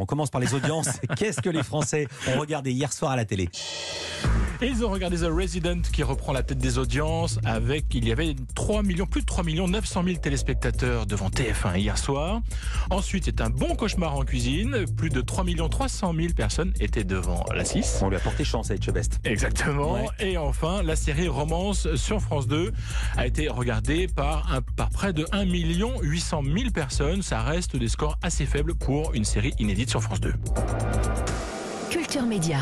On commence par les audiences. Qu'est-ce que les Français ont regardé hier soir à la télé? Et ils ont regardé The Resident qui reprend la tête des audiences il y avait plus de 3 900 000 téléspectateurs devant TF1 hier soir. Ensuite, c'est Un bon cauchemar en cuisine. Plus de 3 300 000 personnes étaient devant la 6. On lui a porté chance à Etchebest. Exactement. Ouais. Et enfin, la série Romance sur France 2 a été regardée par près de 1 800 000 personnes. Ça reste des scores assez faibles pour une série inédite sur France 2. Culture Média.